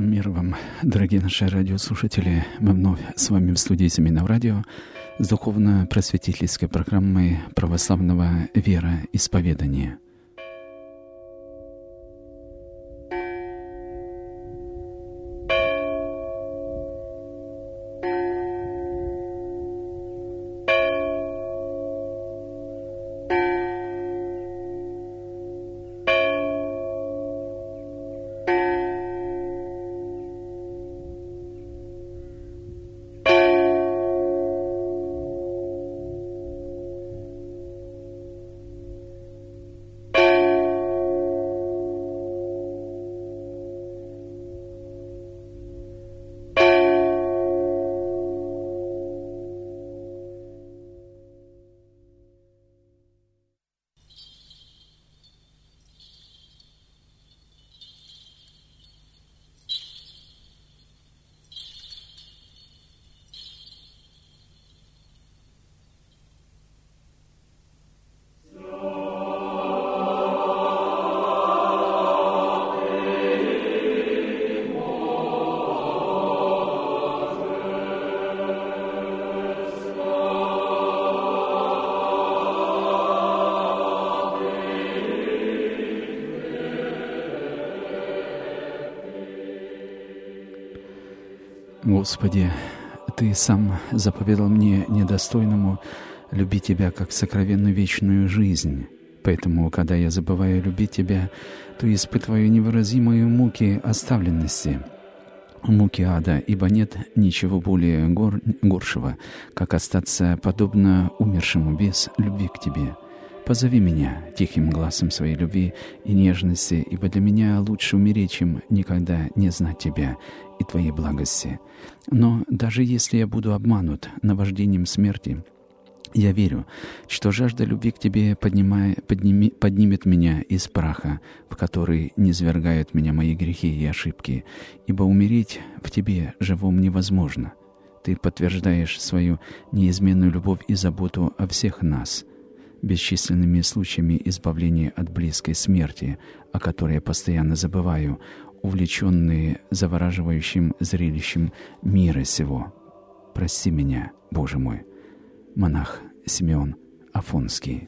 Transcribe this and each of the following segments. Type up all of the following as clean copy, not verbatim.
Мир вам, дорогие наши радиослушатели. Мы вновь с вами в студии Семейного радио с духовно-просветительской программой православного вероисповедания. Господи, Ты сам заповедал мне, недостойному, любить Тебя как сокровенную вечную жизнь. Поэтому, когда я забываю любить Тебя, то испытываю невыразимые муки оставленности, муки ада, ибо нет ничего более горшего, как остаться подобно умершему без любви к Тебе. Позови меня тихим глазом своей любви и нежности, ибо для меня лучше умереть, чем никогда не знать Тебя и Твоей благости. Но даже если я буду обманут наваждением смерти, я верю, что жажда любви к Тебе поднимет меня из праха, в который низвергают меня мои грехи и ошибки, ибо умереть в Тебе живом невозможно. Ты подтверждаешь свою неизменную любовь и заботу о всех нас, бесчисленными случаями избавления от близкой смерти, о которой я постоянно забываю, увлеченные завораживающим зрелищем мира сего. Прости меня, Боже мой. Монах Симеон Афонский.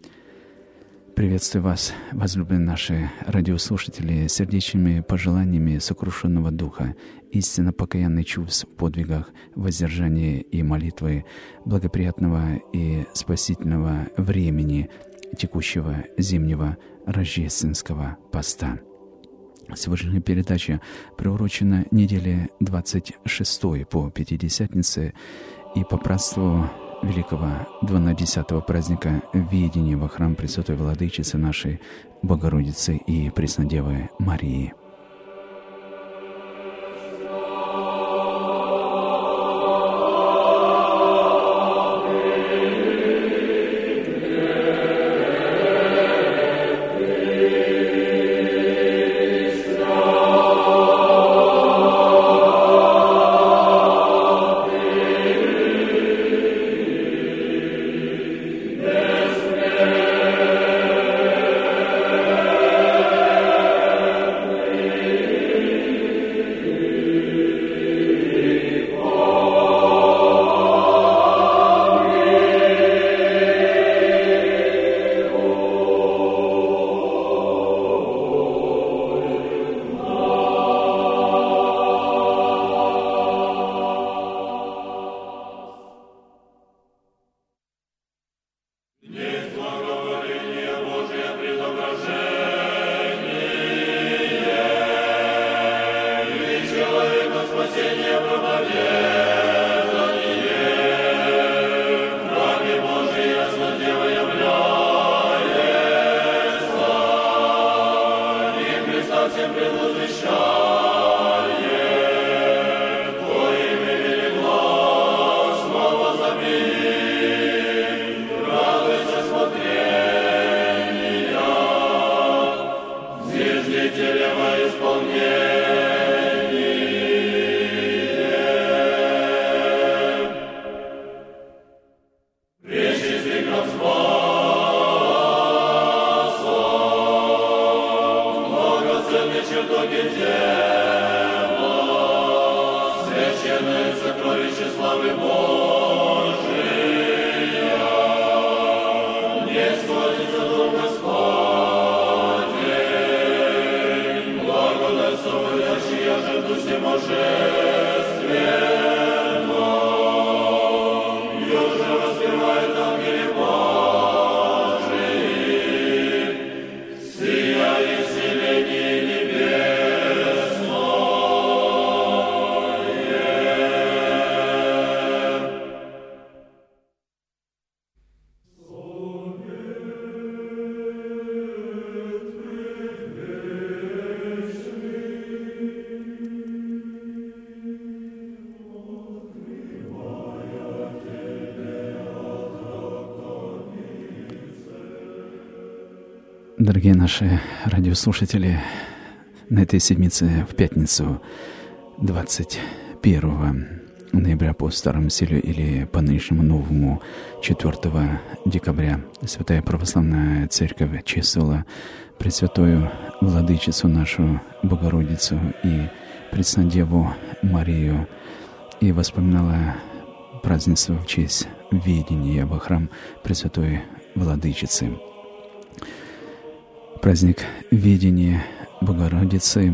Приветствую вас, возлюбленные наши радиослушатели, сердечными пожеланиями сокрушенного духа, истинно покаянных чувств в подвигах, воздержания и молитвы, благоприятного и спасительного времени текущего зимнего рождественского поста. Сегодняшняя передача приурочена неделе 26 по Пятидесятнице и по празднеству великого 12-го праздника введения во храм Пресвятой Владычицы нашей Богородицы и Преснодевы Марии. чертоги дева. Дорогие наши радиослушатели, на этой седмице в пятницу 21 ноября по старому стилю или по нынешнему новому 4 декабря Святая Православная Церковь чествовала Пресвятую Владычицу нашу Богородицу и Преснодеву Марию и воспоминала празднество в честь введения во храм Пресвятой Владычицы. Праздник введения Богородицы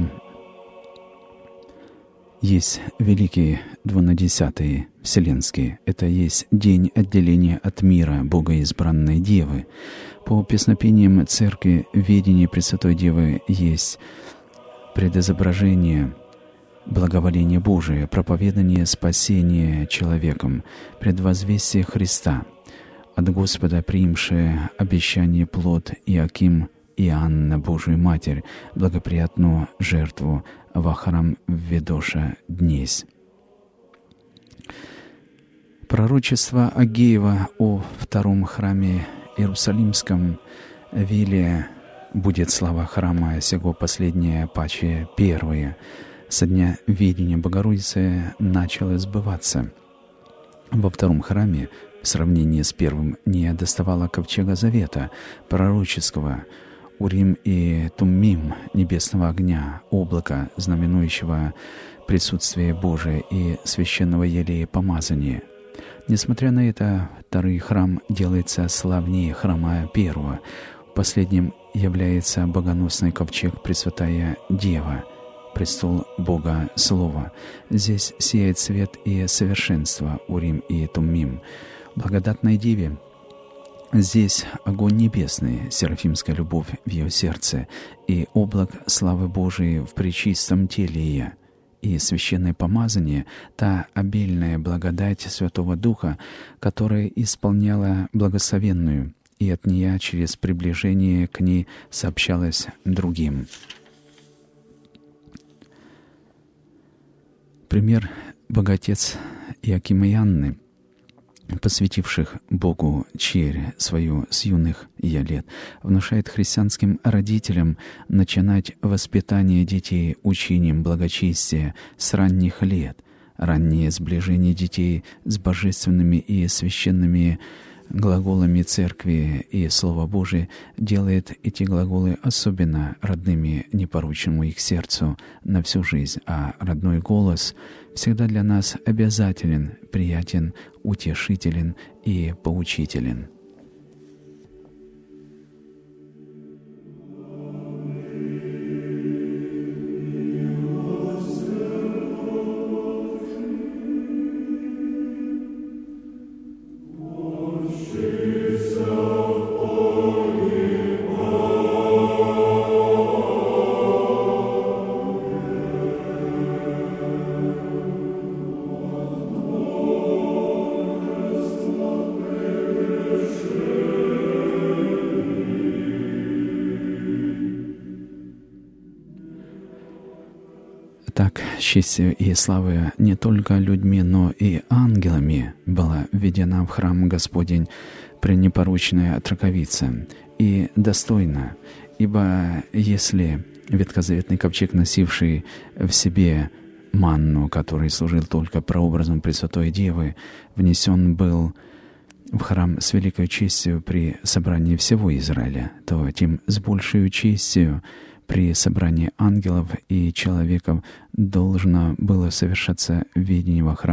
есть Великий Двунадесятый Вселенский. Это есть день отделения от мира Богоизбранной Девы. По песнопениям Церкви введение Пресвятой Девы есть предизображение благоволения Божия, проповедание спасения человеком, предвозвестие Христа, от Господа приимшее обещание плод Иаким и Анна, Божию Матерь, благоприятную жертву во храм введоша днесь. Пророчество Агеева о втором храме Иерусалимском вели будет слава храма сего последнее паче первые. Со дня видения Богородицы начало сбываться. Во втором храме в сравнении с первым не доставало ковчега завета, пророческого, Урим и Туммим, небесного огня, облака, знаменующего присутствие Божие и священного елея помазания. Несмотря на это, второй храм делается славнее храма первого. В последнем является богоносный ковчег Пресвятая Дева, престол Бога Слова. Здесь сияет свет и совершенство, Урим и Туммим. Благодатной Деве здесь огонь небесный, серафимская любовь в ее сердце и облак славы Божией в пречистом теле ее, и священное помазание, та обильная благодать Святого Духа, которая исполняла благословенную, и от нее через приближение к ней сообщалось другим. Пример Боготец Иакима и Анны, посвятивших Богу черь свою с юных ее лет, внушает христианским родителям начинать воспитание детей учением благочестия с ранних лет. Раннее сближение детей с божественными и священными глаголами Церкви и Слова Божия делает эти глаголы особенно родными непорочному их сердцу на всю жизнь, а родной голос всегда для нас обязателен, приятен, утешителен и поучителен. Так, честью и славою не только людьми, но и ангелами была введена в храм Господень пренепорочная отраковица, и достойна, ибо если ветхозаветный ковчег, носивший в себе манну, который служил только прообразом Пресвятой Девы, внесен был в храм с великой честью при собрании всего Израиля, то тем с большей честью при собрании ангелов и человеков должно было совершаться введение во храм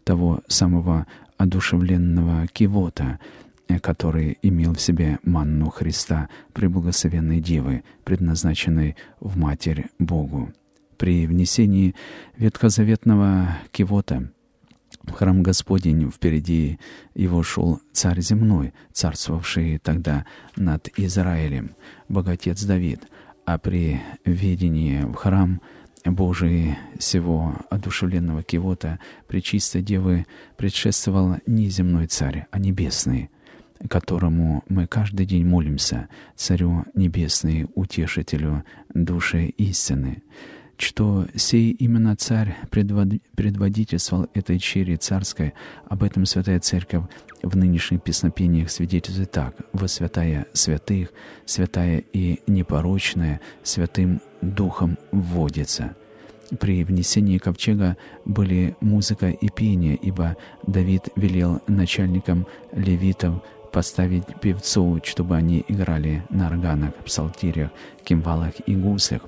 того самого одушевленного кивота, который имел в себе манну Христа, преблагословенной Девы, предназначенной в Матерь Богу. При внесении ветхозаветного кивота в храм Господень впереди его шел Царь земной, царствовавший тогда над Израилем, Боготец Давид, а при введении в храм Божий сего одушевленного кивота Пречистой Девы предшествовал не земной Царь, а небесный, которому мы каждый день молимся, Царю Небесный, Утешителю души истины. Что сей именно Царь предводительствовал этой чере царской, об этом Святая Церковь в нынешних песнопениях свидетельствует так: «Во святая святых, святая и непорочная, Святым Духом вводится». При внесении ковчега были музыка и пение, ибо Давид велел начальникам левитов поставить певцов, чтобы они играли на органах, псалтирях, кимвалах и гуслях,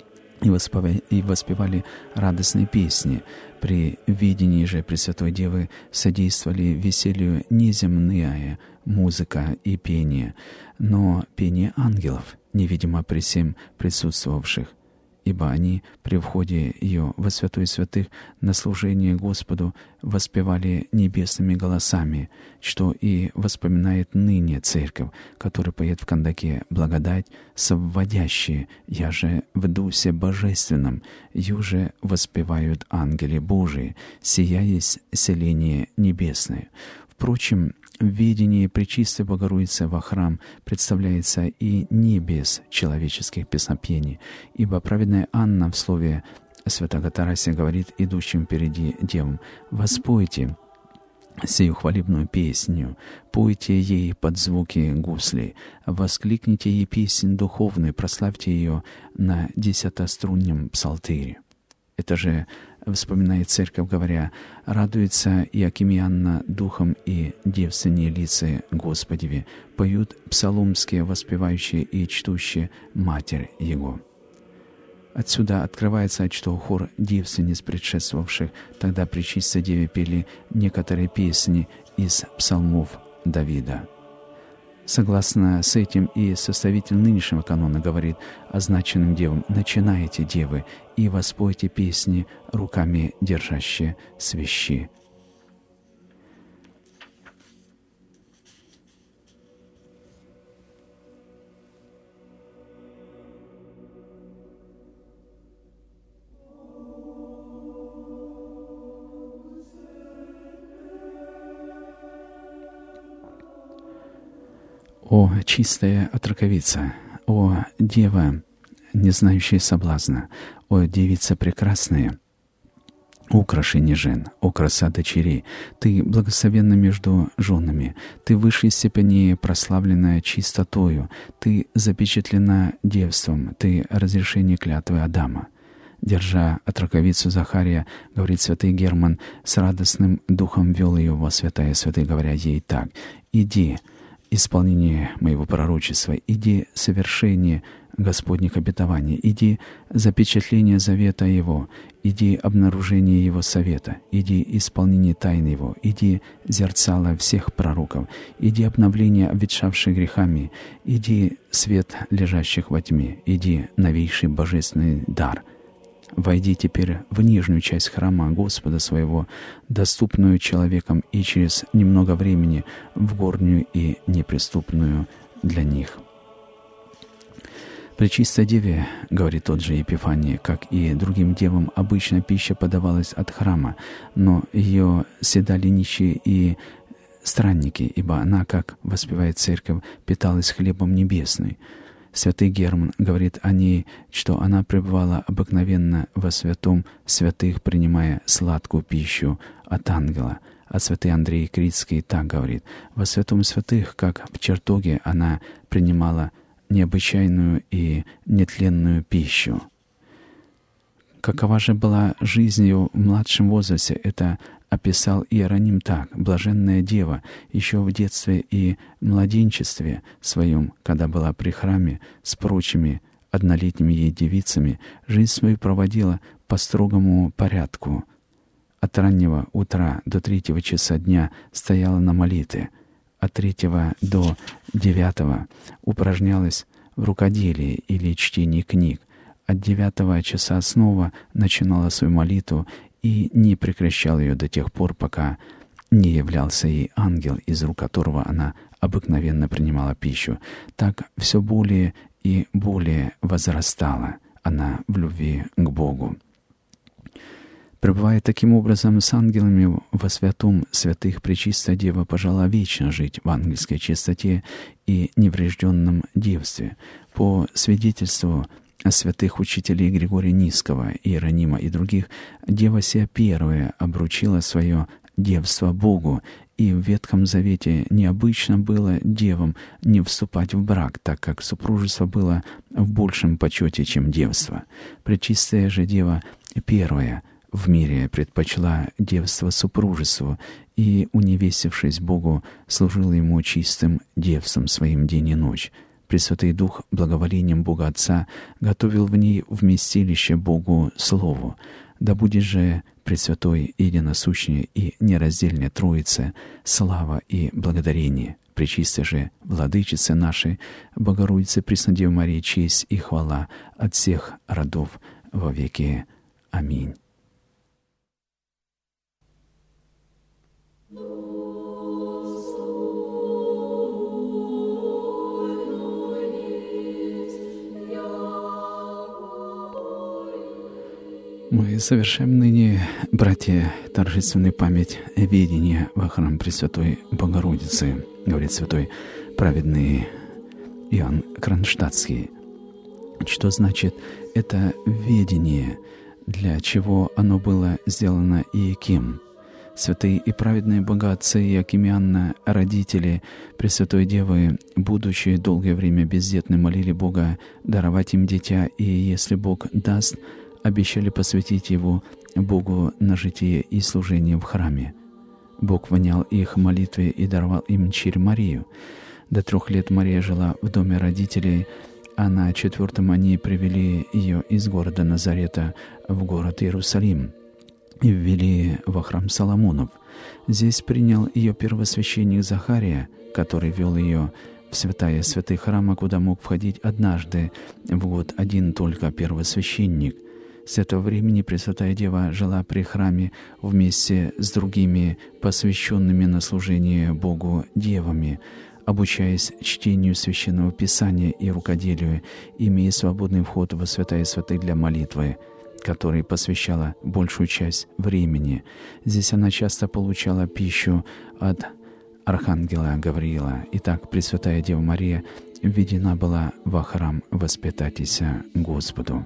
и воспевали радостные песни. При видении же Пресвятой Девы содействовали веселью не земная музыка и пение, но пение ангелов, невидимо при всем присутствовавших, ибо они при входе ее во святой святых на служение Господу воспевали небесными голосами, что и воспоминает ныне Церковь, которая поет в кандаке «Благодать совводящие, я же в Дусе Божественном, юже воспевают ангели Божии, сия есть селение небесное». Впрочем, в ведении Пречистой Богородицы во храм представляется и не без человеческих песнопений, ибо праведная Анна в слове святого Тарасия говорит идущим впереди девам: «Воспойте сию хвалебную песню, пойте ей под звуки гуслей, воскликните ей песнь духовную, прославьте ее на десятострунном псалтире». Это же вспоминает Церковь, говоря: «Радуется Иаким и Анна духом и девственнее лица Господеви, поют псаломские, воспевающие и чтущие Матерь Его». Отсюда открывается, что хор девственниц, предшествовавших тогда Пречистой Деве, пели некоторые песни из псалмов Давида. Согласно с этим и составитель нынешнего канона говорит означенным девам: «Начинайте, девы, и воспойте песни, руками держащие свещи». «О, чистая отроковица! О, дева, не знающая соблазна! О, девица прекрасная! Украшение жен, о, краса дочерей! Ты благословенна между женами, ты в высшей степени прославленная чистотою, ты запечатлена девством, ты разрешение клятвы Адама». Держа отроковицу Захария, говорит святый Герман, с радостным духом вел ее во святая святых, говоря ей так: «Иди, исполнение моего пророчества, иди совершение Господних обетований, иди запечатление завета Его, иди обнаружение Его совета, иди исполнение тайны Его, иди зерцало всех пророков, иди обновление обветшавших грехами, иди свет лежащих во тьме, иди новейший божественный дар». Войди теперь в нижнюю часть храма Господа своего, доступную человеком, и через немного времени в горнюю и неприступную для них. Пречистой Деве, говорит тот же Епифаний, как и другим девам, обычно пища подавалась от храма, но ее съедали нищие и странники, ибо она, как воспевает Церковь, питалась хлебом небесным. Святый Герман говорит о ней, что она пребывала обыкновенно во святом святых, принимая сладкую пищу от ангела. А святый Андрей Критский так говорит: «Во святом святых, как в чертоге, она принимала необычайную и нетленную пищу». Какова же была жизнь ее в младшем возрасте, это описал Иероним так: «Блаженная дева еще в детстве и младенчестве своем, когда была при храме с прочими однолетними ей девицами, жизнь свою проводила по строгому порядку, От раннего утра до 3 часа дня стояла на молитве. От 3 до 9 упражнялась в рукоделии или чтении книг. От 9 часа снова начинала свою молитву и не прекращала ее до тех пор, пока не являлся ей ангел, из рук которого она обыкновенно принимала пищу. Так все более и более возрастала она в любви к Богу. Пребывая таким образом с ангелами во святом святых, Пречистая Дева пожелала вечно жить в ангельской чистоте и неврежденном девстве. По свидетельству святых учителей Григория Низкого, Иеронима и других, Дева сия первая обручила свое девство Богу, и в Ветхом Завете необычно было девам не вступать в брак, так как супружество было в большем почете, чем девство. Пречистая же Дева первая в мире предпочла девство супружеству и, уневестившись Богу, служила Ему чистым девством своим день и ночь. Пресвятый Дух благоволением Бога Отца готовил в ней вместилище Богу Слову. Да будет же Пресвятой, единосущной и нераздельной Троице слава и благодарение. Пречистой же Владычице нашей, Богородице Преснодеве Марии, честь и хвала от всех родов во веки. Аминь. Мы совершаем ныне, братья, торжественную память ведения во храм Пресвятой Богородицы, говорит святой праведный Иоанн Кронштадтский. Что значит это ведение, для чего оно было сделано и кем? Святые и праведные богатцы Иаким и Анна, родители Пресвятой Девы, будучи долгое время бездетны, молили Бога даровать им дитя, и если Бог даст, обещали посвятить его Богу на житие и служение в храме. Бог внял их молитве и даровал им дочерь Марию. До 3 лет Мария жила в доме родителей, а на 4-м они привели ее из города Назарета в город Иерусалим и ввели во храм Соломонов. Здесь принял ее первосвященник Захария, который вел ее в святая святых храма, куда мог входить однажды в год один только первосвященник. С этого времени Пресвятая Дева жила при храме вместе с другими посвященными на служение Богу девами, обучаясь чтению Священного Писания и рукоделию, имея свободный вход во святая святых для молитвы, которой посвящала большую часть времени. Здесь она часто получала пищу от архангела Гавриила. Итак, Пресвятая Дева Мария введена была во храм воспитатися Господу.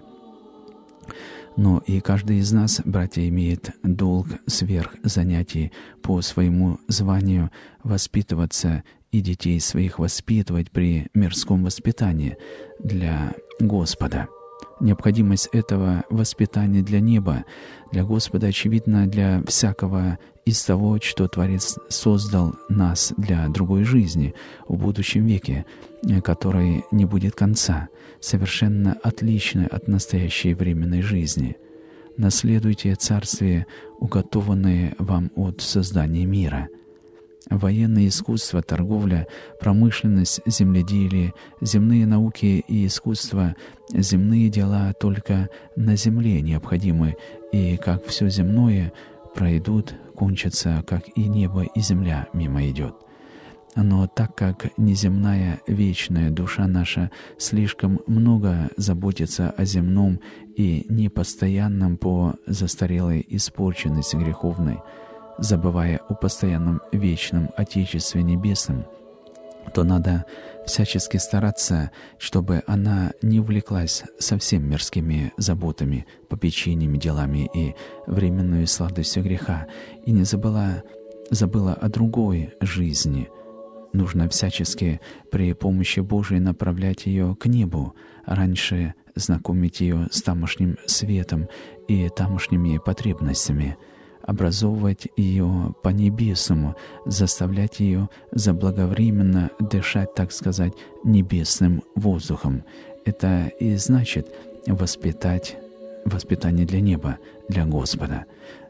Но и каждый из нас, братья, имеет долг сверх занятий по своему званию воспитываться и детей своих воспитывать при мирском воспитании для Господа. Необходимость этого воспитания для неба, для Господа, очевидна для всякого из того, что Творец создал нас для другой жизни в будущем веке, которой не будет конца, совершенно отличной от настоящей временной жизни. Наследуйте царствие, уготованное вам от создания мира. Военное искусство, торговля, промышленность, земледелие, земные науки и искусство, земные дела только на земле необходимы, и, как все земное, пройдут, кончатся, как и небо и земля мимо идет. Но так как неземная вечная душа наша слишком много заботится о земном и непостоянном по застарелой испорченности греховной, забывая о постоянном вечном Отечестве Небесном, то надо всячески стараться, чтобы она не увлеклась совсем мирскими заботами, попечениями, делами и временной сладостью греха, и не забыла о другой жизни. Нужно всячески при помощи Божией направлять ее к небу, раньше знакомить ее с тамошним светом и тамошними потребностями, образовывать ее по-небесному, заставлять ее заблаговременно дышать, так сказать, небесным воздухом. Это и значит воспитание для неба, для Господа.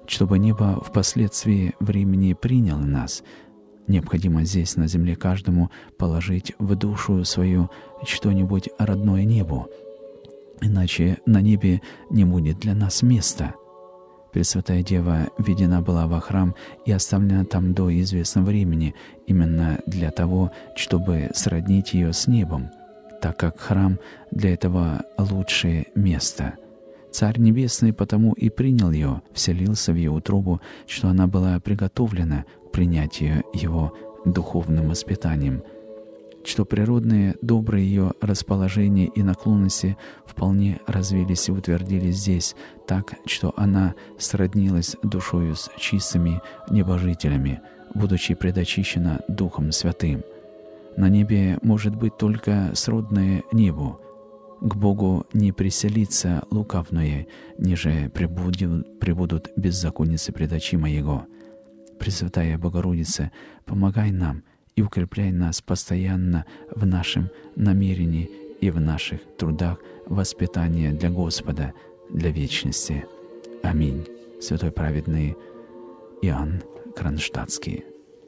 чтобы небо впоследствии времени приняло нас. Необходимо здесь, на земле, каждому положить в душу свою что-нибудь родное небу, иначе на небе не будет для нас места. Пресвятая Дева введена была во храм и оставлена там до известного времени, именно для того, чтобы сроднить ее с небом, так как храм для этого лучшее место. Царь Небесный потому и принял ее, вселился в ее утробу, что она была приготовлена к принятию его духовным воспитанием, что природные, добрые ее расположения и наклонности вполне развились и утвердились здесь, так, что она сроднилась душою с чистыми небожителями, будучи предочищена Духом Святым. На небе может быть только сродное небу. К Богу не приселится лукавное, ниже пребудут беззаконницы пред очима Его. Пресвятая Богородица, помогай нам и укрепляй нас постоянно в нашем намерении и в наших трудах воспитания для Господа, для вечности. Аминь. Святой праведный Иоанн Кронштадтский.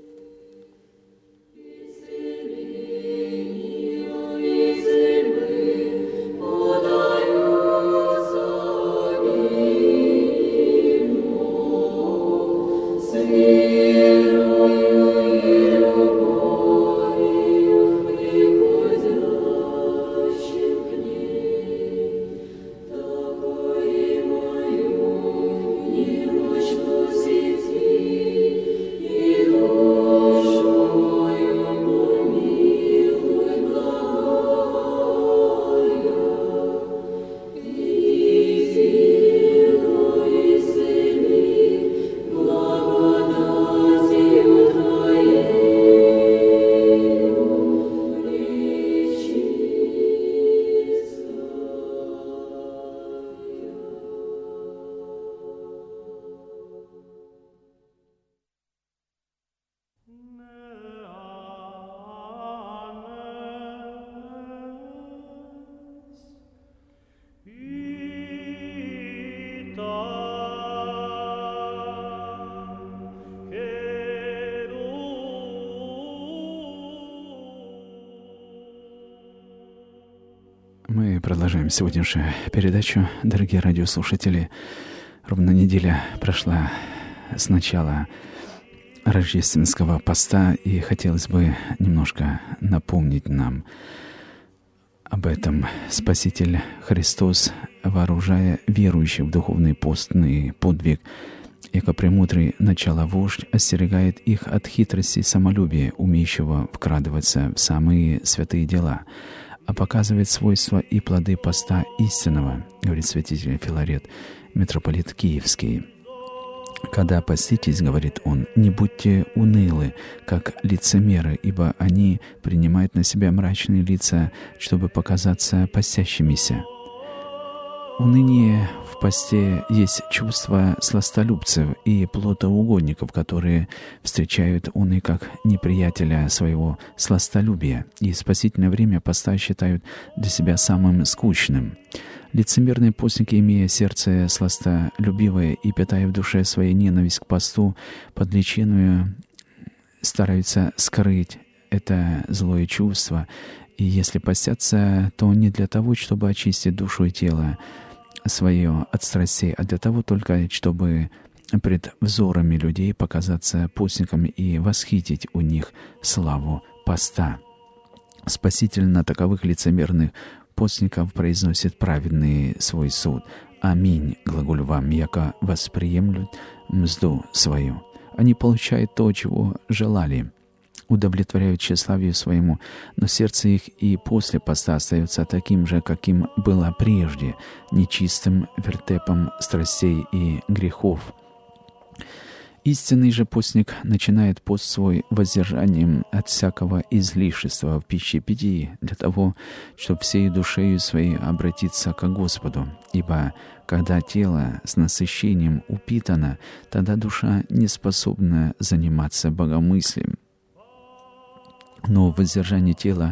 Мы продолжаем сегодняшнюю передачу, дорогие радиослушатели. Ровно неделя прошла с начала рождественского поста, и хотелось бы немножко напомнить нам об этом. Спаситель Христос, вооружая верующих в духовный постный подвиг, яко премудрый начало-вождь, остерегает их от хитрости и самолюбия, умеющего вкрадываться в самые святые дела, а показывает свойства и плоды поста истинного, говорит святитель Филарет, митрополит Киевский. «Когда поститесь, — говорит он, — не будьте унылы, как лицемеры, ибо они принимают на себя мрачные лица, чтобы показаться постящимися». Уныние в посте есть чувство сластолюбцев и плотоугодников, которые встречают уны как неприятеля своего сластолюбия, и спасительное время поста считают для себя самым скучным. Лицемерные постники, имея сердце сластолюбивое и питая в душе свою ненависть к посту, подлеченную стараются скрыть это злое чувство, и если постятся, то не для того, чтобы очистить душу и тело свое от страстей, а для того только, чтобы пред взорами людей показаться постниками и восхитить у них славу поста. Спаситель на таковых лицемерных постников произносит праведный свой суд. «Аминь, глаголю вам, яко восприемлют мзду свою». Они получают то, чего желали, удовлетворяют тщеславию своему, но сердце их и после поста остается таким же, каким было прежде, нечистым вертепом страстей и грехов. Истинный же постник начинает пост свой воздержанием от всякого излишества в пище питьи, для того, чтобы всей душею своей обратиться к Господу. Ибо когда тело с насыщением упитано, тогда душа не способна заниматься богомыслием. Но воздержание тела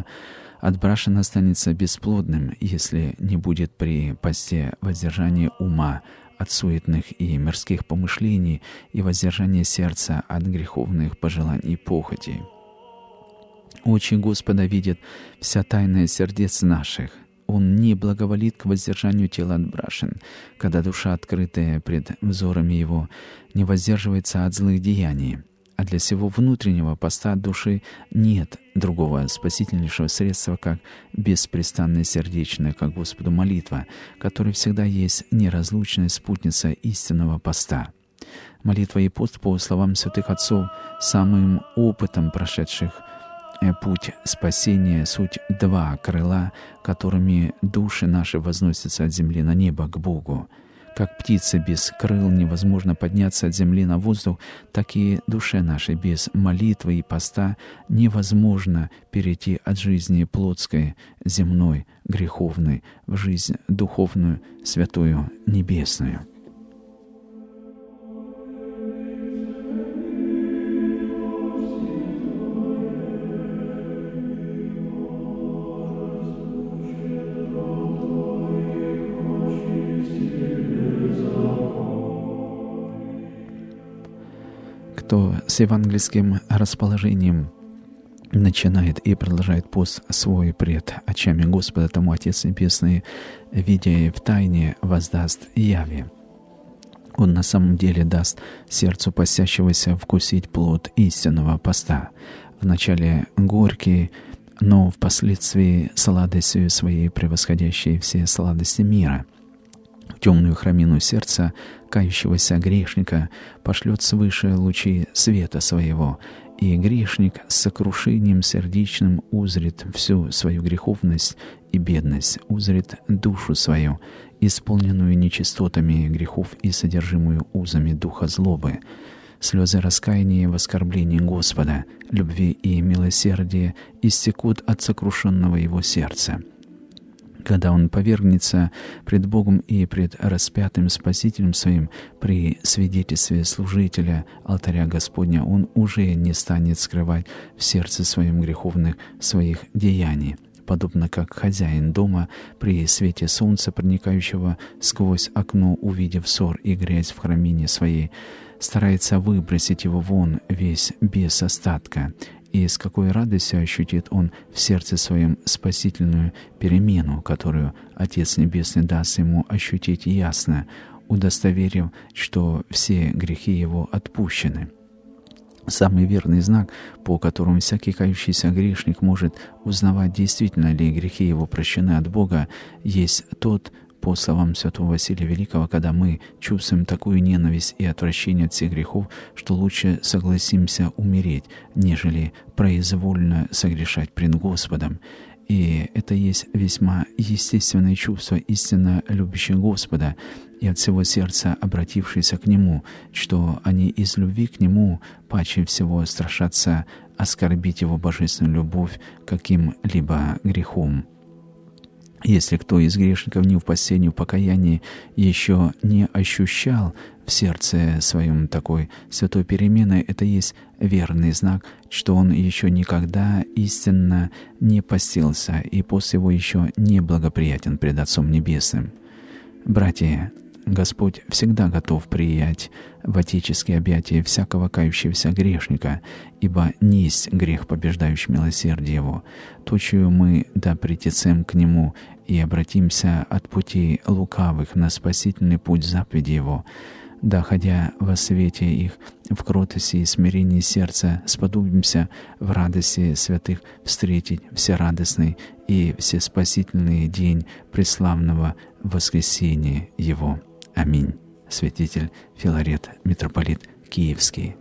отбрашено останется бесплодным, если не будет при посте воздержания ума от суетных и мирских помышлений и воздержание сердца от греховных пожеланий и похотей. Очи Господа видят вся тайная сердец наших. Он не благоволит к воздержанию тела от брашен, когда душа, открытая пред взорами Его, не воздерживается от злых деяний. А для всего внутреннего поста души нет другого спасительнейшего средства, как беспрестанная сердечная ко Господу молитва, которая всегда есть неразлучная спутница истинного поста. Молитва и пост, по словам святых отцов, самым опытом прошедших путь спасения, суть два крыла, которыми души наши возносятся от земли на небо к Богу. Как птице без крыл невозможно подняться от земли на воздух, так и душе нашей без молитвы и поста невозможно перейти от жизни плотской, земной, греховной, в жизнь духовную, святую, небесную. Кто с евангельским расположением начинает и продолжает пост свой пред очами Господа, тому Отец Небесный, видя и в тайне, воздаст яве. Он на самом деле даст сердцу постящегося вкусить плод истинного поста. Вначале горький, но впоследствии сладостью своей превосходящей все сладости мира. В темную храмину сердца кающегося грешника пошлет свыше лучи света своего, и грешник с сокрушением сердечным узрит всю свою греховность и бедность, узрит душу свою, исполненную нечистотами грехов и содержимую узами духа злобы. Слезы раскаяния и воскорбления Господа, любви и милосердия истекут от сокрушенного его сердца. Когда он повергнется пред Богом и пред распятым Спасителем своим при свидетельстве служителя алтаря Господня, он уже не станет скрывать в сердце своем греховных своих деяний, подобно как хозяин дома при свете солнца, проникающего сквозь окно, увидев ссор и грязь в храмине своей, старается выбросить его вон весь без остатка. И с какой радостью ощутит он в сердце своем спасительную перемену, которую Отец Небесный даст ему ощутить ясно, удостоверив, что все грехи его отпущены. Самый верный знак, по которому всякий кающийся грешник может узнавать, действительно ли грехи его прощены от Бога, есть тот, по словам святого Василия Великого, когда мы чувствуем такую ненависть и отвращение от всех грехов, что лучше согласимся умереть, нежели произвольно согрешать пред Господом. И это есть весьма естественное чувство истинно любящих Господа и от всего сердца обратившиеся к Нему, что они из любви к Нему паче всего страшатся оскорбить Его божественную любовь каким-либо грехом. Если кто из грешников ни в посте, ни в покаянии еще не ощущал в сердце своем такой святой перемены, это есть верный знак, что он еще никогда истинно не постился, и пост его еще не благоприятен пред Отцом Небесным. Братья, Господь всегда готов принять в отеческие объятия всякого кающегося грешника, ибо несть грех, побеждающий милосердие Его. Точию мы да притецем к Нему и обратимся от путей лукавых на спасительный путь заповеди Его, да, ходя во свете их, в кротости и смирении сердца, сподобимся в радости святых встретить всерадостный и всеспасительный день преславного воскресения Его. Аминь. Святитель Филарет, митрополит Киевский.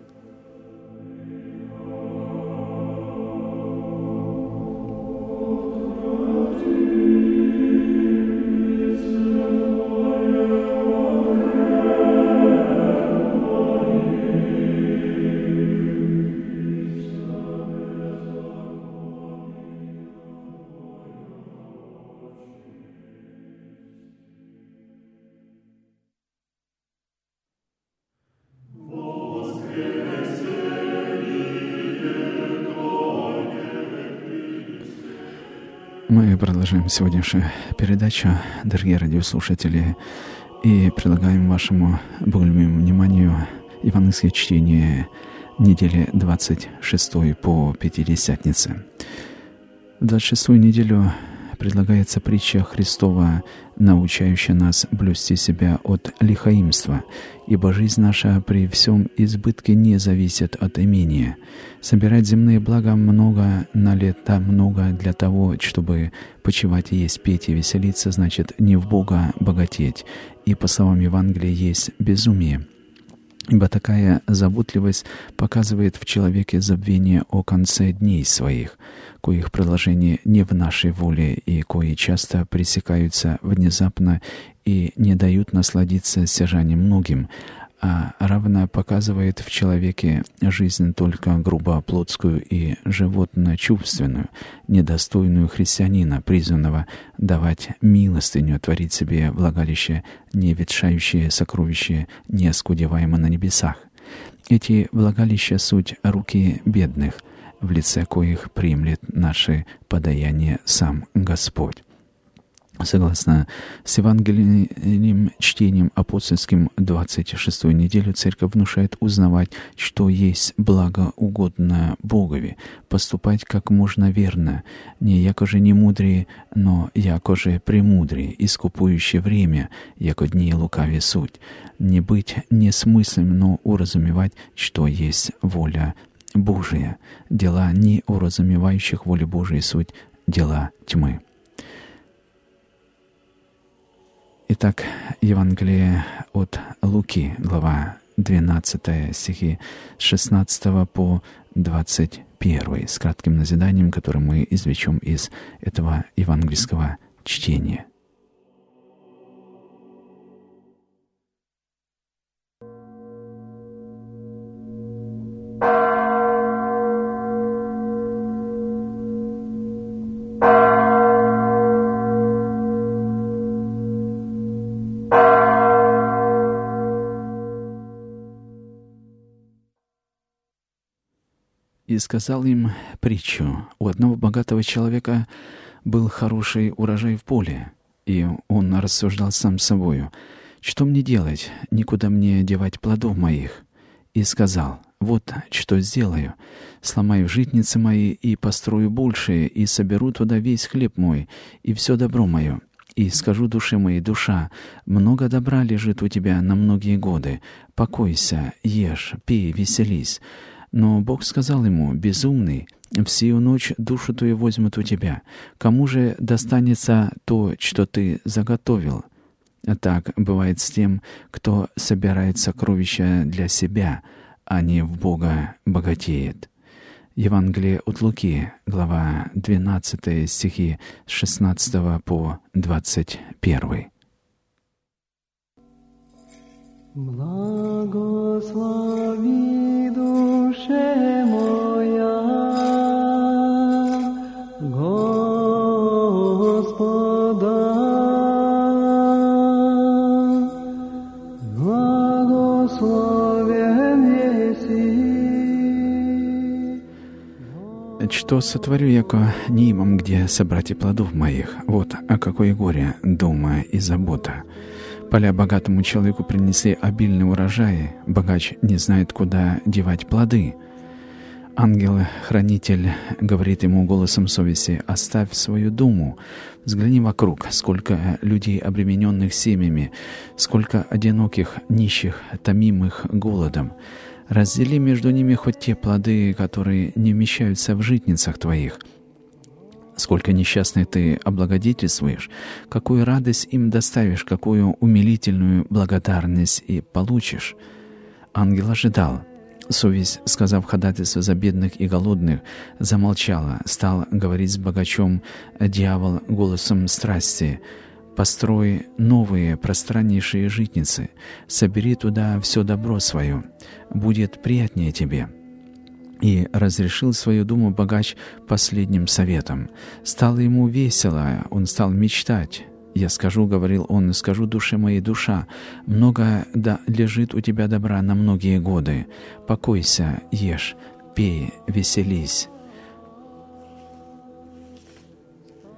Мы продолжаем сегодняшнюю передачу, дорогие радиослушатели. И предлагаем вашему боголюбивому вниманию евангельское чтение недели 26 по Пятидесятнице. В 26-ю неделю предлагается притча Христова, научающая нас блюсти себя от лихаимства, ибо жизнь наша при всем избытке не зависит от имения. Собирать земные блага много на лето, много для того, чтобы почивать и есть, петь и веселиться, значит не в Бога богатеть, и, по словам Евангелия, есть безумие. Ибо такая заботливость показывает в человеке забвение о конце дней своих, коих продолжение не в нашей воле и кои часто пресекаются внезапно и не дают насладиться стяжанием многим, а равно показывает в человеке жизнь только грубо плотскую и животно-чувственную, недостойную христианина, призванного давать милостыню, творить себе влагалище, не ветшающее сокровище, не оскудеваемо на небесах. Эти влагалища — суть руки бедных, в лице коих приемлет наши подаяния сам Господь. Согласно с Евангелием чтением апостольским 26-ю неделю, Церковь внушает узнавать, что есть благоугодно Богови, поступать как можно верно, не якоже не мудрее, но якоже премудрее, искупующее время, яко дни лукаве суть, не быть несмыслным, но уразумевать, что есть воля Божия, дела не уразумевающих воли Божией суть дела тьмы. Итак, Евангелие от Луки, глава 12, стихи с 16 по 21, с кратким назиданием, которое мы извлечем из этого евангельского чтения. И сказал им притчу: у одного богатого человека был хороший урожай в поле, и он рассуждал сам с собою: что мне делать, никуда мне девать плодов моих? И сказал: вот что сделаю, сломаю житницы мои и построю большие, и соберу туда весь хлеб мой и все добро мое. И скажу душе моей: душа, много добра лежит у тебя на многие годы, покойся, ешь, пей, веселись. Но Бог сказал ему: безумный, в сию ночь душу твою возьмут у тебя. Кому же достанется то, что ты заготовил? Так бывает с тем, кто собирает сокровища для себя, а не в Бога богатеет. Евангелие от Луки, глава 12, стихи с 16 по 21. Благослови душе моя Господа, благословен еси. Что сотворю, яко не имам где собрать и плодов моих? Вот, а какое горе, дома и забота. Поля богатому человеку принесли обильный урожай, богач не знает, куда девать плоды. Ангел-хранитель говорит ему голосом совести: оставь свою думу, взгляни вокруг, сколько людей, обремененных семьями, сколько одиноких, нищих, томимых голодом. Раздели между ними хоть те плоды, которые не вмещаются в житницах твоих. Сколько несчастных ты облагодетельствуешь, какую радость им доставишь, какую умилительную благодарность и получишь. Ангел ожидал. Совесть, сказав ходатайство за бедных и голодных, замолчала, стал говорить с богачом дьявол голосом страсти: построй новые пространнейшие житницы, собери туда все добро свое, будет приятнее тебе. И разрешил свою думу богач последним советом. Стало ему весело, он стал мечтать. «Я скажу, — говорил он, — скажу душе моей: душа, много лежит у тебя добра на многие годы. Покойся, ешь, пей, веселись».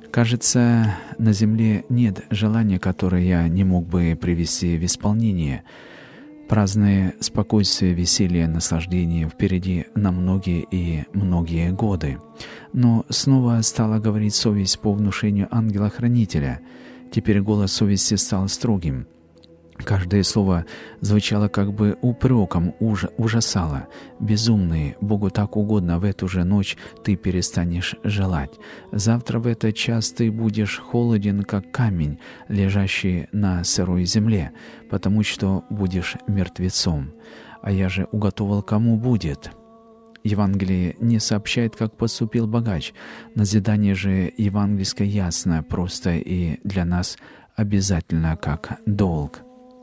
Кажется, на земле нет желания, которое я не мог бы привести в исполнение. Праздное спокойствие, веселье, наслаждение впереди на многие и многие годы. Но снова стала говорить совесть по внушению ангела-хранителя. Теперь голос совести стал строгим. Каждое слово звучало как бы упреком, ужасало. «Безумный, Богу так угодно, в эту же ночь ты перестанешь желать. Завтра в этот час ты будешь холоден, как камень, лежащий на сырой земле, потому что будешь мертвецом. А я же уготовил, кому будет». Евангелие не сообщает, как поступил богач. Назидание же евангельское ясно, просто и для нас обязательно как долг.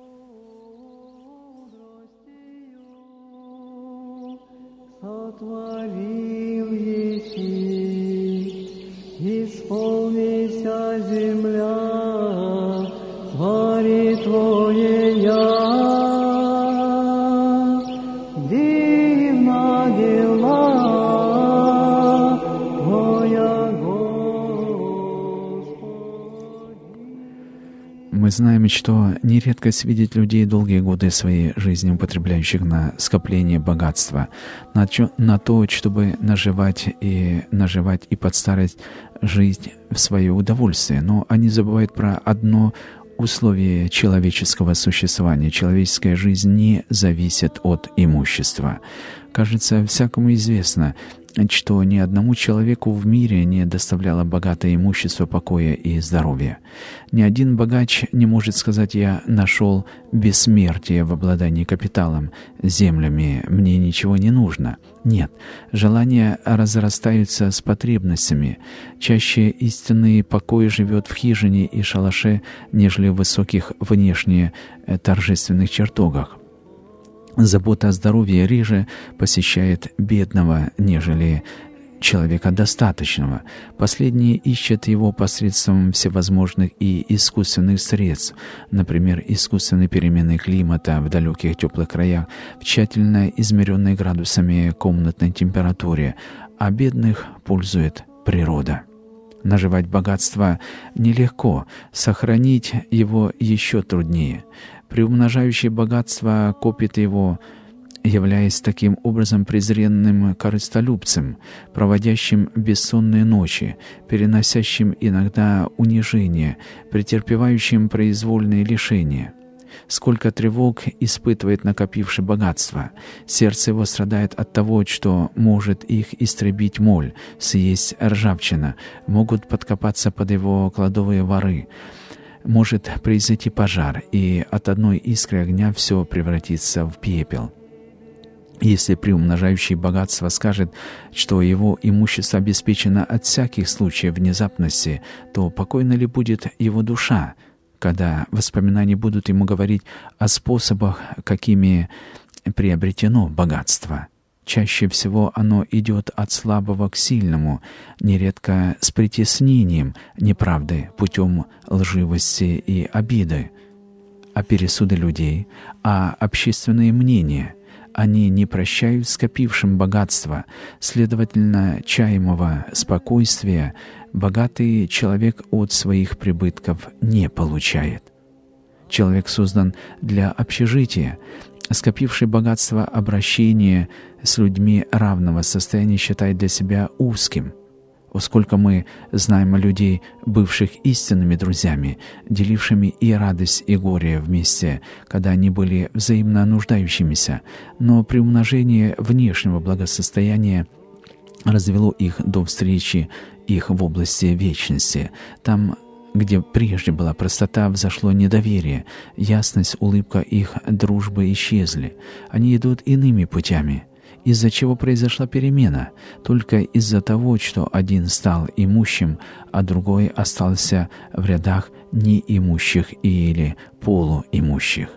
Сотворил еси, исполнися земля, твори Твое я, дивна дела Твоя, Господи. Мы знаем, что не редкость видеть людей долгие годы своей жизни, употребляющих на скопление богатства, на то, чтобы наживать и под старость жить в свое удовольствие. Но они забывают про одно условие человеческого существования. Человеческая жизнь не зависит от имущества. Кажется, всякому известно, что ни одному человеку в мире не доставляло богатое имущество покоя и здоровья. Ни один богач не может сказать: «Я нашел бессмертие в обладании капиталом, землями, мне ничего не нужно». Нет, желания разрастаются с потребностями. Чаще истинный покой живет в хижине и шалаше, нежели в высоких внешне торжественных чертогах. Забота о здоровье реже посещает бедного, нежели человека достаточного. Последний ищет его посредством всевозможных и искусственных средств, например, искусственной перемены климата в далеких теплых краях, в тщательно измеренной градусами комнатной температуре, а бедных пользует природа. Наживать богатство нелегко, сохранить его еще труднее. Приумножающее богатство копит его, являясь таким образом презренным корыстолюбцем, проводящим бессонные ночи, переносящим иногда унижение, претерпевающим произвольные лишения. Сколько тревог испытывает накопивший богатство. Сердце его страдает от того, что может их истребить моль, съесть ржавчина, могут подкопаться под его кладовые воры. Может произойти пожар, и от одной искры огня все превратится в пепел. Если приумножающий богатство скажет, что его имущество обеспечено от всяких случаев внезапности, то покойна ли будет его душа, когда воспоминания будут ему говорить о способах, какими приобретено богатство? Чаще всего оно идет от слабого к сильному, нередко с притеснением неправды путем лживости и обиды. А пересуды людей, а общественные мнения — они не прощают скопившим богатство, следовательно, чаемого спокойствия богатый человек от своих прибытков не получает. Человек создан для общежития. Скопивший богатство обращение с людьми равного состояния считает для себя узким. Сколько мы знаем людей, бывших истинными друзьями, делившими и радость, и горе вместе, когда они были взаимно нуждающимися, но приумножение внешнего благосостояния развело их до встречи их в области вечности. Там, где прежде была простота, взошло недоверие, ясность, улыбка их дружбы исчезли. Они идут иными путями. Из-за чего произошла перемена? Только из-за того, что один стал имущим, а другой остался в рядах неимущих или полуимущих.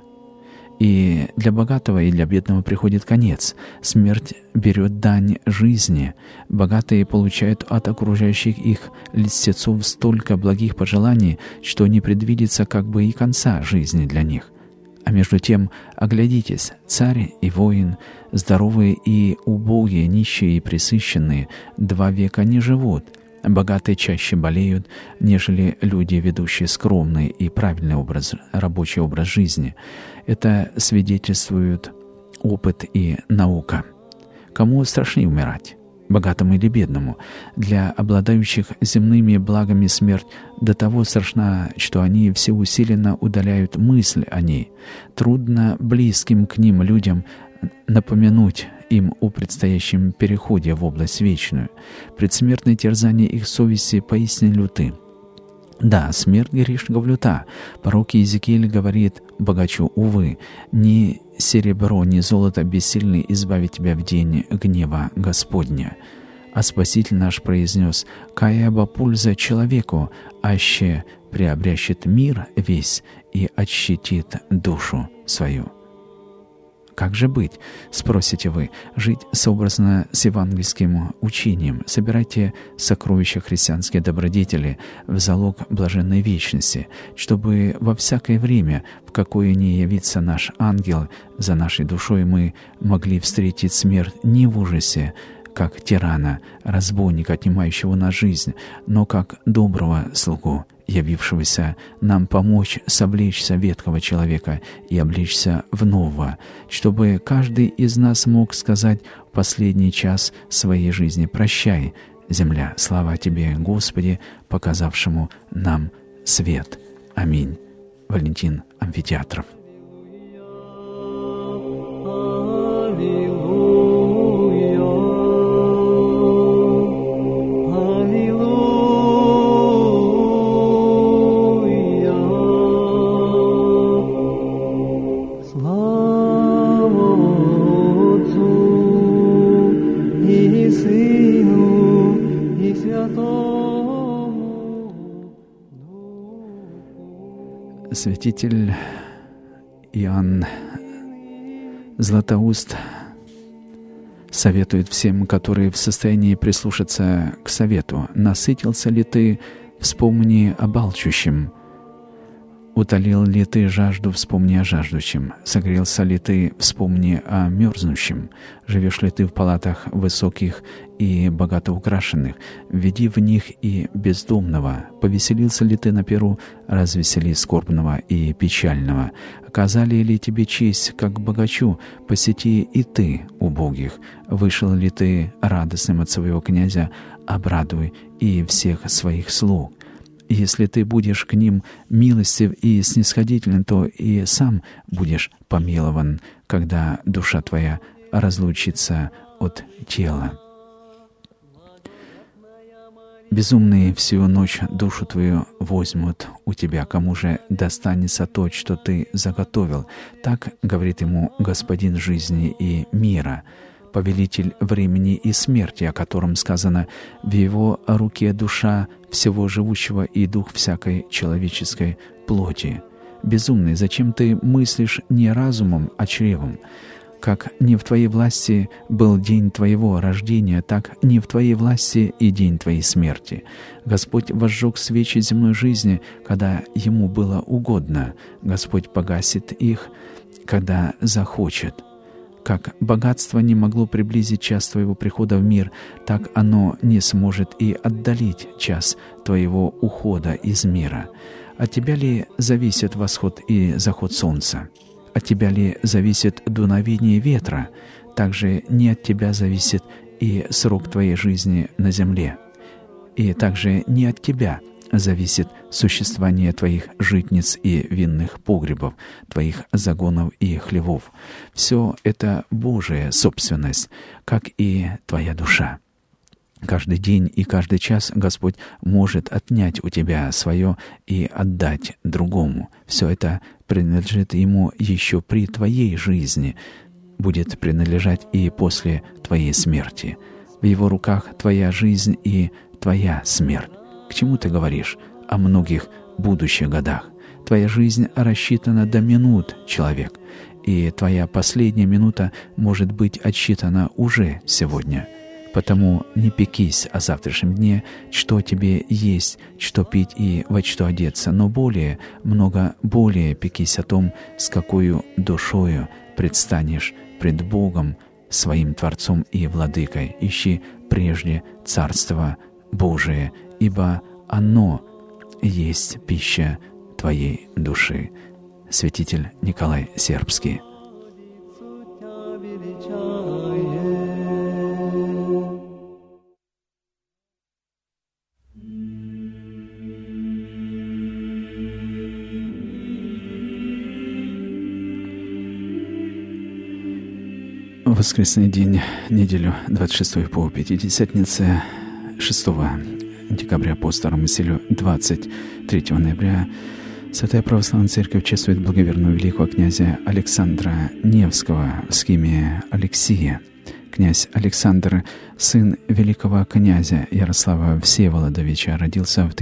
И для богатого, и для бедного приходит конец. Смерть берет дань жизни. Богатые получают от окружающих их льстецов столько благих пожеланий, что не предвидится как бы и конца жизни для них. А между тем, оглядитесь, царь и воин, здоровые и убогие, нищие и пресыщенные, 2 века не живут. Богатые чаще болеют, нежели люди, ведущие скромный и правильный рабочий образ жизни. Это свидетельствуют опыт и наука. Кому страшнее умирать? Богатому или бедному? Для обладающих земными благами смерть до того страшна, что они всеусиленно удаляют мысль о ней. Трудно близким к ним людям напомянуть им о предстоящем переходе в область вечную. Предсмертные терзания их совести поистине люты. Да, смерть грешников люта. Пророк Иезекииль говорит богачу: «Увы, ни серебро, ни золото бессильны избавить тебя в день гнева Господня». А Спаситель наш произнес: «Каяба польза человеку, аще приобрящет мир весь и отщитит душу свою». Как же быть, спросите вы? Жить сообразно с евангельским учением. Собирайте сокровища христианские добродетели в залог блаженной вечности, чтобы во всякое время, в какое ни явится наш ангел, за нашей душой мы могли встретить смерть не в ужасе, как тирана, разбойника, отнимающего на жизнь, но как доброго слугу, явившегося нам помочь совлечься ветхого человека и облечься в нового, чтобы каждый из нас мог сказать в последний час своей жизни: «Прощай, земля, слава Тебе, Господи, показавшему нам свет». Аминь. Валентин Амфитеатров. Святитель Иоанн Златоуст советует всем, которые в состоянии прислушаться к совету: «Насытился ли ты, вспомни об алчущем. Утолил ли ты жажду, вспомни о жаждущем. Согрелся ли ты, вспомни о мерзнущем. Живешь ли ты в палатах высоких и богато украшенных, введи в них и бездомного. Повеселился ли ты на перу, развесели скорбного и печального. Оказали ли тебе честь, как богачу, посети и ты убогих. Вышел ли ты радостным от своего князя, обрадуй и всех своих слуг. Если ты будешь к ним милостив и снисходителен, то и сам будешь помилован, когда душа твоя разлучится от тела. Безумные всю ночь душу твою возьмут у тебя, кому же достанется то, что ты заготовил. Так говорит ему Господин жизни и мира, повелитель времени и смерти, о котором сказано: «В его руке душа всего живущего и дух всякой человеческой плоти». Безумный, зачем ты мыслишь не разумом, а чревом? Как не в твоей власти был день твоего рождения, так не в твоей власти и день твоей смерти. Господь возжег свечи земной жизни, когда Ему было угодно. Господь погасит их, когда захочет. Как богатство не могло приблизить час твоего прихода в мир, так оно не сможет и отдалить час твоего ухода из мира. От тебя ли зависит восход и заход солнца? От тебя ли зависит дуновение ветра? Также не от тебя зависит и срок твоей жизни на земле. И также не от тебя зависит существование твоих житниц и винных погребов, твоих загонов и хлевов. Все это Божия собственность, как и твоя душа. Каждый день и каждый час Господь может отнять у тебя свое и отдать другому. Все это принадлежит Ему еще при твоей жизни, будет принадлежать и после твоей смерти. В Его руках твоя жизнь и твоя смерть. К чему ты говоришь о многих будущих годах? Твоя жизнь рассчитана до минут, человек, и твоя последняя минута может быть отсчитана уже сегодня. Потому не пекись о завтрашнем дне, что тебе есть, что пить и во что одеться, но много более пекись о том, с какою душою предстанешь пред Богом, своим Творцом и Владыкой. Ищи прежде Царство Божие, ибо оно есть пища твоей души». Святитель Николай Сербский. Воскресный день, неделю 26 по Пятидесятнице, 6 декабря по Старому стилю, 23 ноября, Святая Православная Церковь чествует благоверного великого князя Александра Невского в схиме Алексия. Князь Александр, сын великого князя Ярослава Всеволодовича, родился в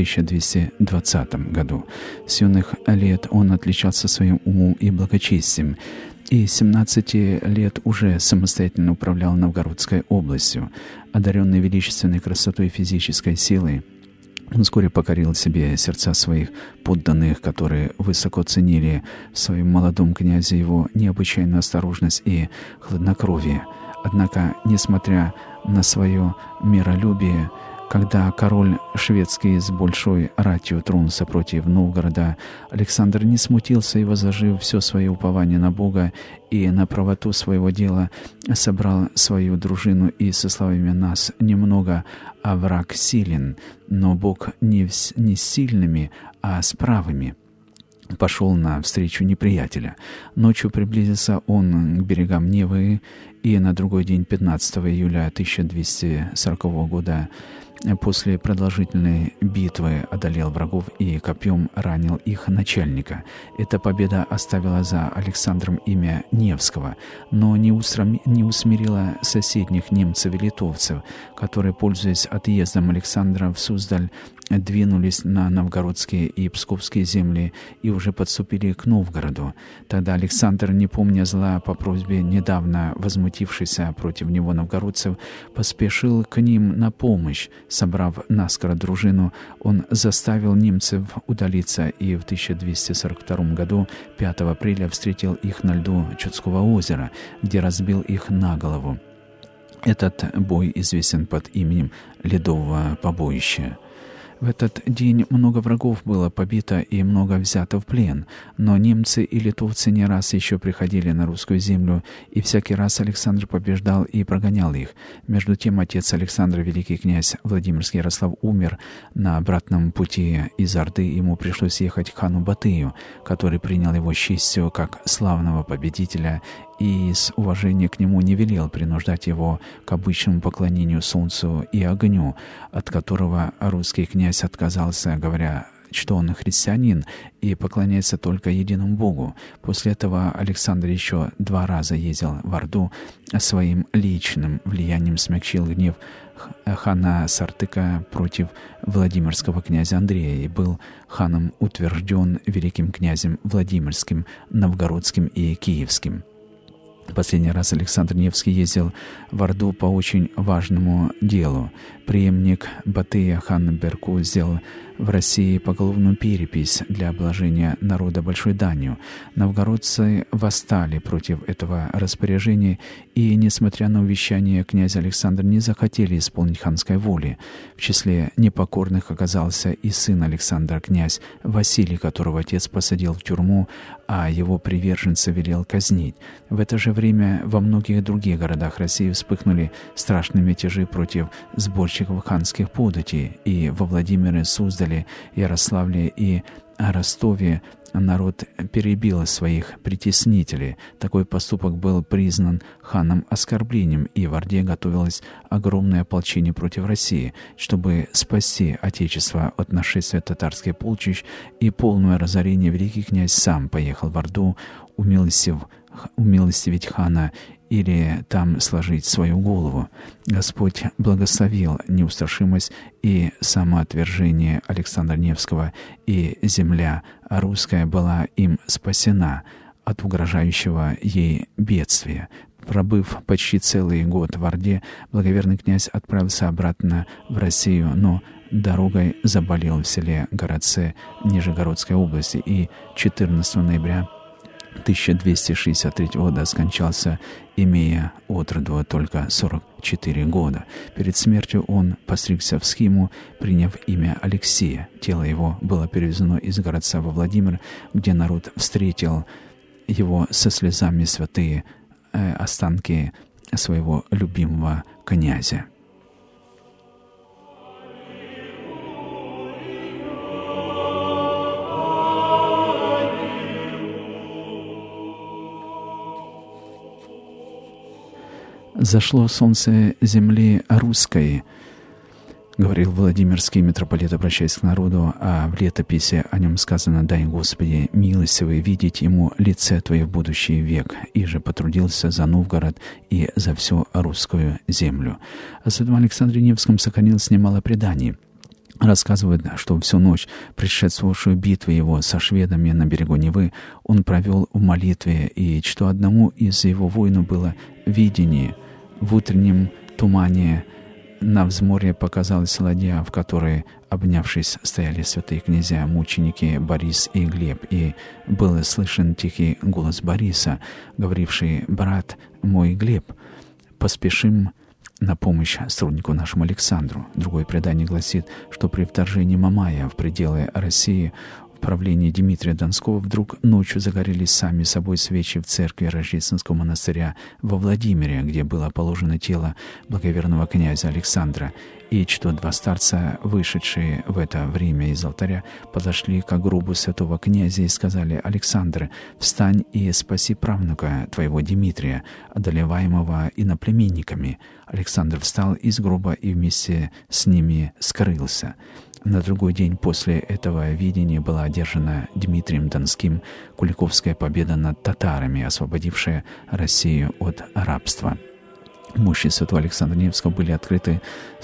1220 году. С юных лет он отличался своим умом и благочестием, и 17 лет уже самостоятельно управлял Новгородской областью. Одаренный величественной красотой и физической силой, он вскоре покорил себе сердца своих подданных, которые высоко ценили в своем молодом князе его необычайную осторожность и хладнокровие. Однако, несмотря на свое миролюбие, когда король шведский с большой ратью тронулся против Новгорода, Александр не смутился и, возложив все свое упование на Бога и на правоту своего дела, собрал свою дружину и со словами «нас немного, а враг силен, но Бог не с сильными, а с правыми». Пошел навстречу неприятеля. Ночью приблизился он к берегам Невы, и на другой день, 15 июля 1240 года, после продолжительной битвы одолел врагов и копьем ранил их начальника. Эта победа оставила за Александром имя Невского, но не усмирила соседних немцев и литовцев, которые, пользуясь отъездом Александра в Суздаль, двинулись на новгородские и псковские земли и уже подступили к Новгороду. Тогда Александр, не помня зла по просьбе недавно возмутившихся против него новгородцев, поспешил к ним на помощь. Собрав наскоро дружину, он заставил немцев удалиться и в 1242 году, 5 апреля, встретил их на льду Чудского озера, где разбил их на голову. Этот бой известен под именем Ледового побоища. В этот день много врагов было побито и много взято в плен, но немцы и литовцы не раз еще приходили на русскую землю, и всякий раз Александр побеждал и прогонял их. Между тем отец Александра, великий князь Владимирский Ярослав, умер. На обратном пути из Орды ему пришлось ехать к хану Батыю, который принял его с честью как славного победителя и с уважением к нему не велел принуждать его к обычному поклонению солнцу и огню, от которого русский князь отказался, говоря, что он христианин и поклоняется только единому Богу. После этого Александр еще 2 раза ездил в Орду, своим личным влиянием смягчил гнев хана Сартыка против Владимирского князя Андрея и был ханом утвержден великим князем Владимирским, Новгородским и Киевским. Последний раз Александр Невский ездил в Орду по очень важному делу. Преемник Батыя хан Берку сделал в России поголовную перепись для обложения народа большой данью. Новгородцы восстали против этого распоряжения и, несмотря на увещание князя Александра, не захотели исполнить ханской воли. В числе непокорных оказался и сын Александра, князь Василий, которого отец посадил в тюрьму, а его приверженца велел казнить. В это же время во многих других городах России вспыхнули страшные мятежи против сборщиков ханских податей, и во Владимире, Суздале, Ярославле и Ростове народ перебил своих притеснителей. Такой поступок был признан ханом оскорблением, и в Орде готовилось огромное ополчение против России. Чтобы спасти Отечество от нашествия татарских полчищ и полное разорение, великий князь сам поехал в Орду умилостивить хана или там сложить свою голову. Господь благословил неустрашимость и самоотвержение Александра Невского, и земля русская была им спасена от угрожающего ей бедствия. Пробыв почти целый год в Орде, благоверный князь отправился обратно в Россию, но дорогой заболел в селе Городце Нижегородской области, и 14 ноября 1263 года скончался, имея от роду только 44 года. Перед смертью он постригся в схиму, приняв имя Алексия. Тело его было перевезено из городца во Владимир, где народ встретил его со слезами святые останки своего любимого князя. «Зашло солнце земли русской», — говорил Владимирский митрополит, обращаясь к народу, а в летописи о нем сказано: «Дай, Господи, милостивый, видеть ему лице Твое в будущий век, и же потрудился за Новгород и за всю русскую землю». О святом Александре Невском сохранилось немало преданий. Рассказывают, что всю ночь, предшествовавшую битве его со шведами на берегу Невы, он провел в молитве, и что одному из его воинов было видение. В утреннем тумане на взморье показалась ладья, в которой, обнявшись, стояли святые князья, мученики Борис и Глеб, и был слышен тихий голос Бориса, говоривший: «Брат мой Глеб, поспешим на помощь сроднику нашему Александру». Другое предание гласит, что при вторжении Мамая в пределы России в правлении Дмитрия Донского вдруг ночью загорелись сами собой свечи в церкви Рождественского монастыря во Владимире, где было положено тело благоверного князя Александра, и что два старца, вышедшие в это время из алтаря, подошли к гробу святого князя и сказали: «Александр, встань и спаси правнука твоего Дмитрия, одолеваемого иноплеменниками». Александр встал из гроба и вместе с ними скрылся. На другой день после этого видения была одержана Дмитрием Донским Куликовская победа над татарами, освободившая Россию от рабства. Мощи святого Александра Невского были открыты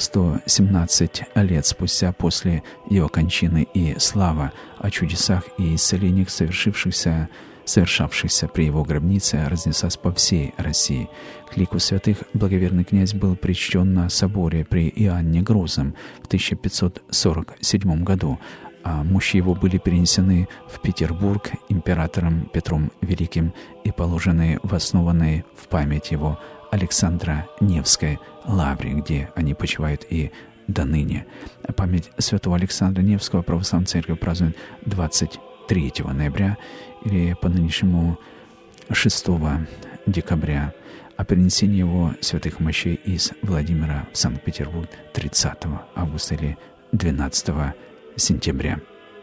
117 лет спустя после его кончины, и слава о чудесах и исцелениях, совершавшихся при его гробнице, разнеслась по всей России. К лику святых благоверный князь был причтен на соборе при Иоанне Грозном в 1547 году, а мощи его были перенесены в Петербург императором Петром Великим и положены в основанной в память его Александра Невской лавре, где они почивают и до ныне. Память святого Александра Невского православная церковь празднует 23 ноября или по нынешнему 6 декабря, а перенесение его святых мощей из Владимира в Санкт-Петербург 30 августа или 12 сентября.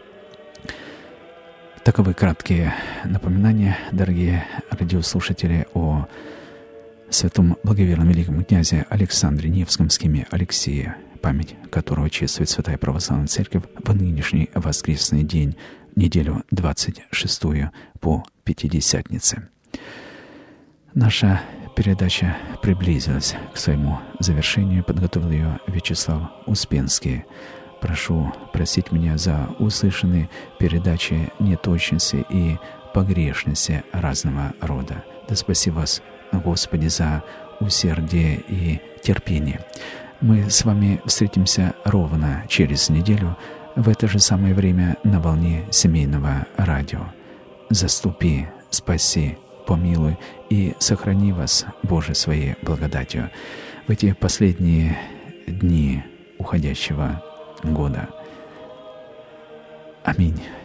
Таковы краткие напоминания, дорогие радиослушатели, о святом благоверном великом князе Александре Невском, схиме Алексея, память которого чествует Святая Православная Церковь в нынешний воскресный день, неделю 26 по Пятидесятнице. Наша передача приблизилась к своему завершению. Подготовил ее Вячеслав Успенский. Прошу простить меня за услышанные передачи неточности и погрешности разного рода. Да спаси вас, Господи, за усердие и терпение. Мы с вами встретимся ровно через неделю в это же самое время на волне семейного радио. Заступи, спаси, помилуй и сохрани вас, Боже, своей благодатью в эти последние дни уходящего года. Аминь.